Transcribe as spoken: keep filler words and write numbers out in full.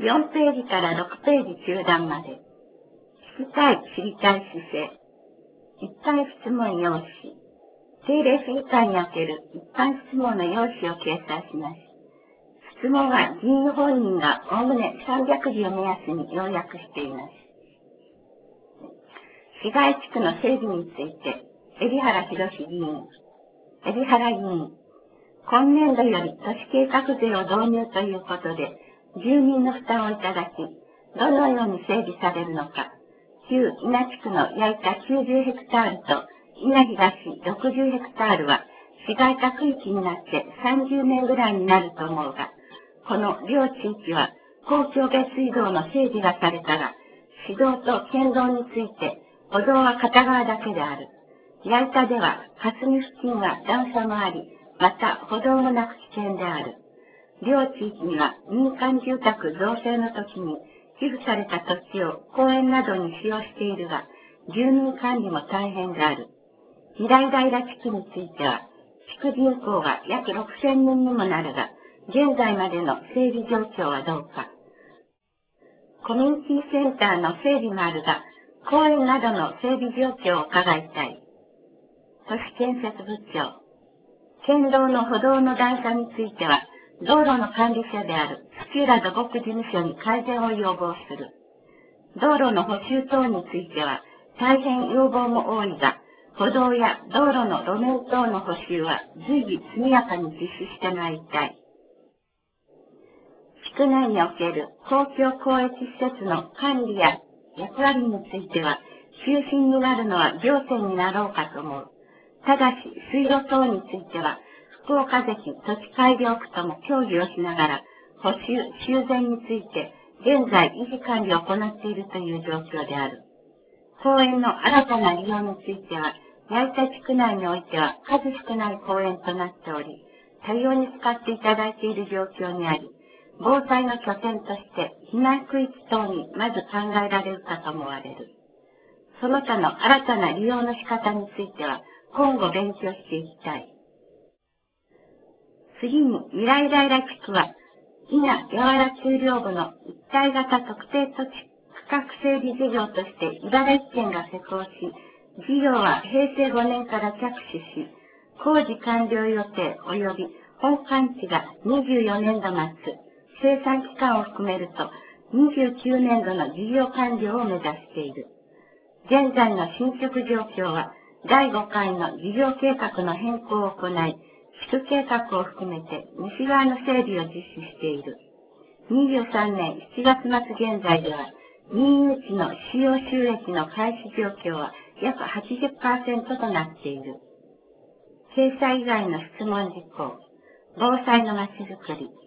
よんページからろくページ中段まで。聞きたい、知りたい姿勢。一般質問用紙。定例市議会における一般質問の用紙を掲載します。質問は議員本人がおおむねさんびゃくじを目安に要約しています。市街地区の整備について、海老原博議員。海老原議員。今年度より都市計画税を導入ということで、住民の負担をいただき、どのように整備されるのか。旧稲地区の焼いたきゅうじゅうヘクタールと稲東ろくじゅうヘクタールは市街化区域になってさんじゅうねんぐらいになると思うが、この両地域は公共下水道の整備がされたが、市道と県道について歩道は片側だけである。矢板では霞付近は段差もあり、また歩道もなく危険である。両地域には民間住宅造成の時に寄付された土地を公園などに使用しているが、住民管理も大変である。未来平地区については、地区人口が約ろくせんにんにもなるが、現在までの整備状況はどうか。コミュニティセンターの整備もあるが、公園などの整備状況を伺いたい。都市建設部長。県道の歩道の段差については、道路の管理者である土浦土木事務所に改善を要望する。道路の補修等については、大変要望も多いが、歩道や道路の路面等の補修は随時速やかに実施してまいりたい。地区内における公共公益施設の管理や役割については、中心になるのは行政になろうかと思う。ただし、水路等については、福岡関土地改良区とも協議をしながら、補修、修繕について、現在維持管理を行っているという状況である。公園の新たな利用については、矢板地区内においては数少ない公園となっており、多様に使っていただいている状況にあり、防災の拠点として避難区域等にまず考えられるかと思われる。その他の新たな利用の仕方については、今後勉強していきたい。次に、未来平地区は、伊那八原丘陵部の一体型特定土地区画整備事業として茨城県が施行し、事業はへいせいごねんから着手し、工事完了予定及び本完地がにじゅうよねんど末、生産期間を含めるとにじゅうきゅうねんどの事業完了を目指している。現在の進捗状況は、だいごかいの事業計画の変更を行い、地区計画を含めて西側の整備を実施している。にじゅうさんねんしちがつ末現在では、民有地の使用収益の開始状況は約 はちじゅっパーセント となっている。掲載以外の質問事項、防災のまちづくり、